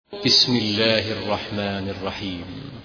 بسم الله الرحمن الرحيم.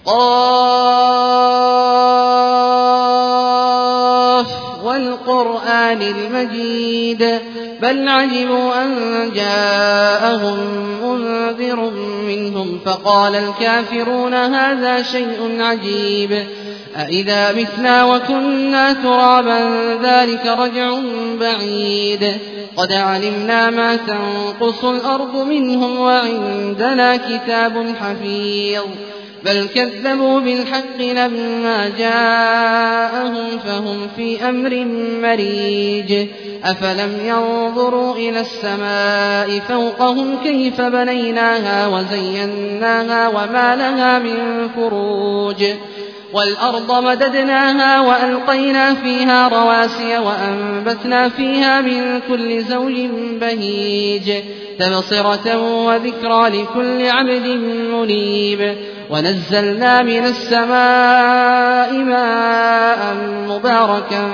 قاف والقرآن المجيد بل عجبوا أن جاءهم منذر منهم فقال الكافرون هذا شيء عجيب أإذا متنا وكنا ترابا ذلك رجع بعيد قد علمنا ما تنقص الأرض منهم وعندنا كتاب حفيظ بل كذبوا بالحق لما جاءهم فهم في أمر مريج أفلم ينظروا إلى السماء فوقهم كيف بنيناها وزيناها وما لها من فروج والأرض مددناها وألقينا فيها رواسي وأنبتنا فيها من كل زوج بهيج تبصرة وذكرى لكل عبد منيب ونزلنا من السماء ماء مباركا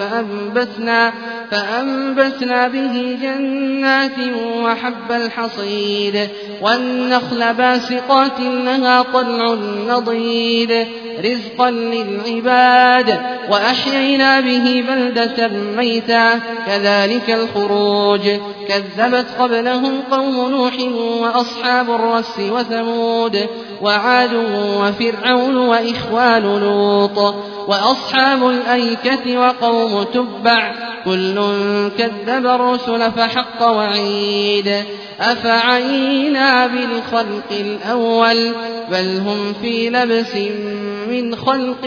فأنبتنا به جنات وحب الحصيد والنخل باسقات لها طلع نضيد رزقا للعباد وأحيينا به بلدة ميتا كذلك الخروج كذبت قبلهم قوم نوح وأصحاب الرس وثمود وعاد وفرعون وإخوان لوط وأصحاب الأيكة وقوم تبع كل كذب الرسل فحق وعيد أفعينا بالخلق الأول بل هم في لبس من خلق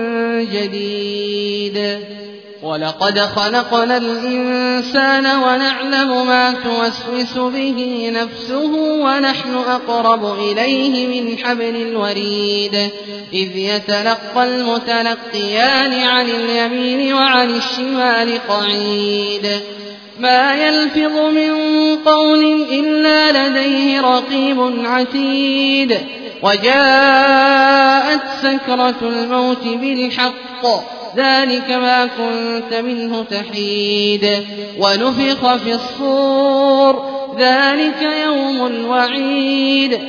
جديد ولقد خلقنا الإنسان ونعلم ما توسوس به نفسه ونحن أقرب إليه من حبل الوريد إذ يتلقى المتلقيان عن اليمين وعن الشمال قعيد ما يلفظ من قول إلا لديه رقيب عتيد وجاءت سكرة الموت بالحق ذلك ما كنت منه تحيد ونفخ في الصور ذلك يوم الوعيد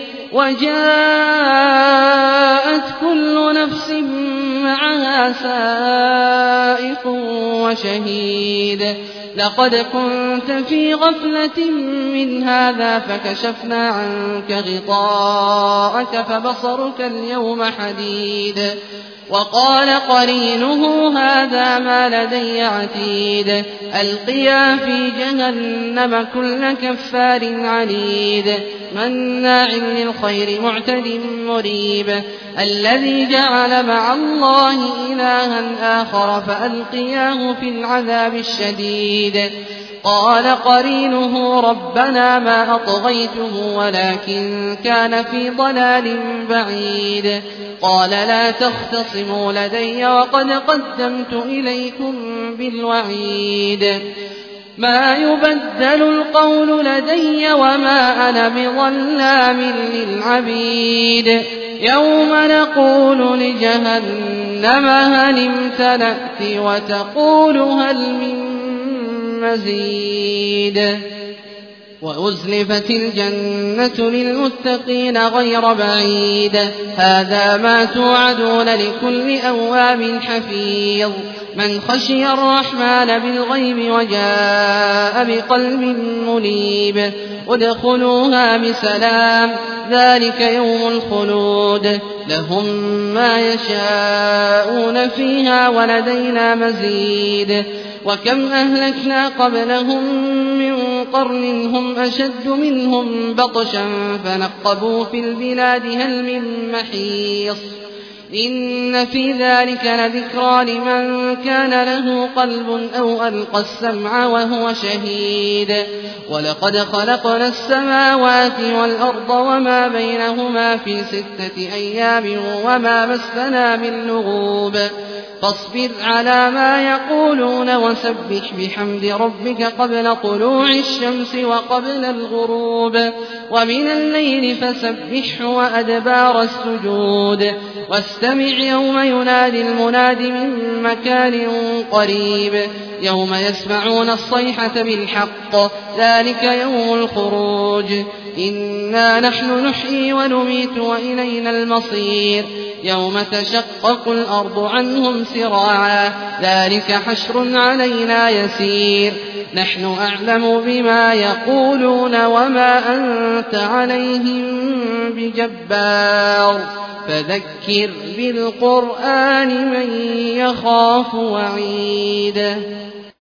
وجاءت كل نفس معها سائق وشهيد لقد كنت في غفلة من هذا فكشفنا عنك غطاءك فبصرك اليوم حديد وقال قرينه هذا ما لدي عتيد ألقيا في جهنم كل كفار عنيد مناع للخير معتد مريب الذي جعل مع الله إلها آخر فألقياه في العذاب الشديد قال قرينه ربنا ما أطغيته ولكن كان في ضلال بعيد قال لا تختصموا لدي وقد قدمت إليكم بالوعيد ما يبدل القول لدي وما أنا بظلام للعبيد يوم نقول لجهنم هل امتلأت وتقول هل من مزيد وأزلفت الجنة للمتقين غير بعيد هذا ما توعدون لكل أواب حفيظ من خشي الرحمن بالغيب وجاء بقلب منيب ادخلوها بسلام ذلك يوم الخلود لهم ما يشاءون فيها ولدينا مزيد وكم أهلكنا قبلهم من قرن هم أشد منهم بطشا فنقبوا في البلاد هل من محيص إن في ذلك لذكرى لمن كان له قلب أو ألقى السمع وهو شهيد ولقد خلقنا السماوات والأرض وما بينهما في 6 أيام وما مسنا من لغوب فاصبر على ما يقولون وسبح بحمد ربك قبل طلوع الشمس وقبل الغروب ومن الليل فسبحه وأدبار السجود واستمع يوم ينادي المناد من مكان قريب يوم يسمعون الصيحة بالحق ذلك يوم الخروج إنا نحن نحيي ونميت وإلينا المصير يوم تشقق الأرض عنهم سراعا ذلك حشر علينا يسير نحن أعلم بما يقولون وما أنت عليهم بجبار فذكر بالقرآن من يخاف وعيد